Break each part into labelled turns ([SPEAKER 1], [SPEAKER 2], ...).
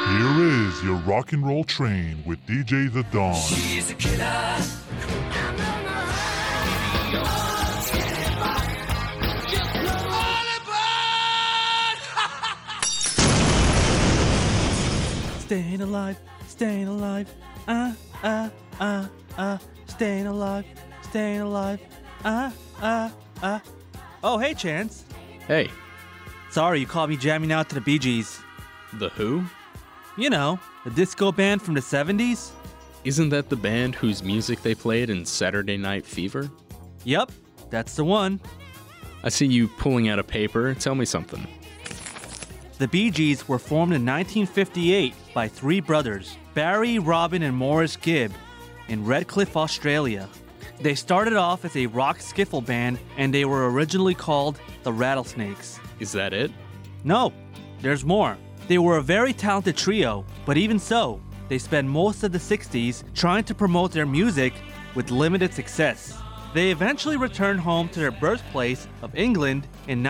[SPEAKER 1] Here is your rock and roll train with DJ The Dawn.
[SPEAKER 2] She's a killer.
[SPEAKER 3] Staying alive, staying alive, staying alive, staying alive, Oh, hey, Chance.
[SPEAKER 4] Hey,
[SPEAKER 3] Sorry you caught me jamming out to the Bee Gees.
[SPEAKER 4] The Who?
[SPEAKER 3] You know, the disco band from the 70s?
[SPEAKER 4] Isn't that the band whose music they played in Saturday Night Fever?
[SPEAKER 3] Yep, that's the one.
[SPEAKER 4] I see you pulling out a paper. Tell me something.
[SPEAKER 3] The Bee Gees were formed in 1958 by three brothers, Barry, Robin, and Morris Gibb, in Redcliffe, Australia. They started off as a rock skiffle band, and they were originally called the Rattlesnakes.
[SPEAKER 4] Is that it?
[SPEAKER 3] No, there's more. They were a very talented trio, but even so, they spent most of the 60s trying to promote their music with limited success. They eventually returned home to their birthplace of England in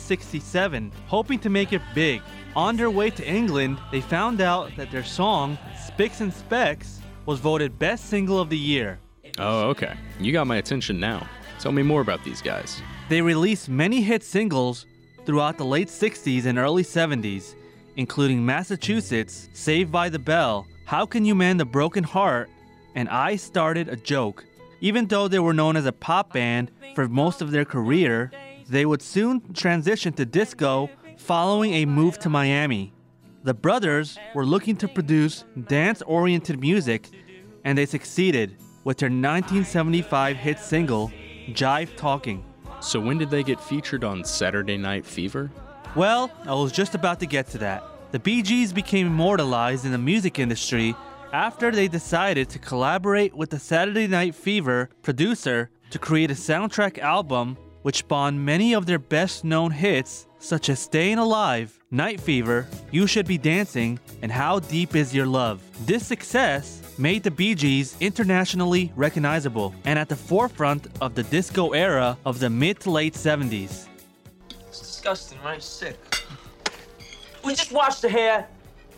[SPEAKER 3] 1967, hoping to make it big. On their way to England, they found out that their song, Spicks and Specks, was voted Best Single of the Year.
[SPEAKER 4] Oh, okay. You got my attention now. Tell me more about these guys.
[SPEAKER 3] They released many hit singles throughout the late 60s and early 70s, including Massachusetts, Saved by the Bell, How Can You Mend a Broken Heart, and I Started a Joke. Even though they were known as a pop band for most of their career, they would soon transition to disco following a move to Miami. The brothers were looking to produce dance-oriented music, and they succeeded with their 1975 hit single, Jive Talking.
[SPEAKER 4] So when did they get featured on Saturday Night Fever?
[SPEAKER 3] Well, I was just about to get to that. The Bee Gees became immortalized in the music industry after they decided to collaborate with the Saturday Night Fever producer to create a soundtrack album which spawned many of their best-known hits such as Stayin' Alive, Night Fever, You Should Be Dancing, and How Deep Is Your Love. This success made the Bee Gees internationally recognizable and at the forefront of the disco era of the mid to late 70s.
[SPEAKER 5] It's disgusting, right? Sick. We just wash the hair.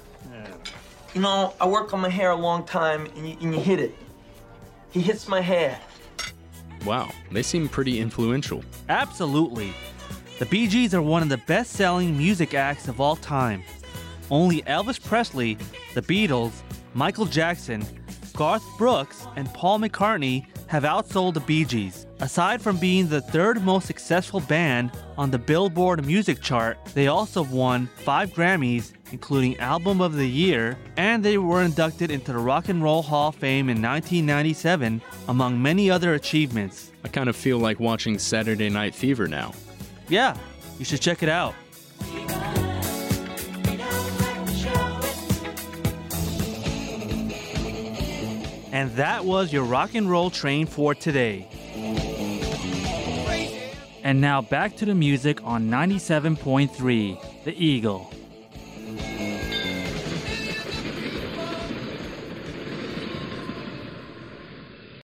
[SPEAKER 5] You know, I work on my hair a long time, and you hit it. He hits my hair.
[SPEAKER 4] Wow, they seem pretty influential.
[SPEAKER 3] Absolutely. The Bee Gees are one of the best-selling music acts of all time. Only Elvis Presley, the Beatles, Michael Jackson, Garth Brooks, and Paul McCartney have outsold the Bee Gees. Aside from being the third most successful band on the Billboard music chart, they also won 5 Grammys, including Album of the Year, and they were inducted into the Rock and Roll Hall of Fame in 1997, among many other achievements.
[SPEAKER 4] I kind of feel like watching Saturday Night Fever now.
[SPEAKER 3] Yeah, you should check it out. And that was your rock and roll train for today. And now back to the music on 97.3, The Eagle.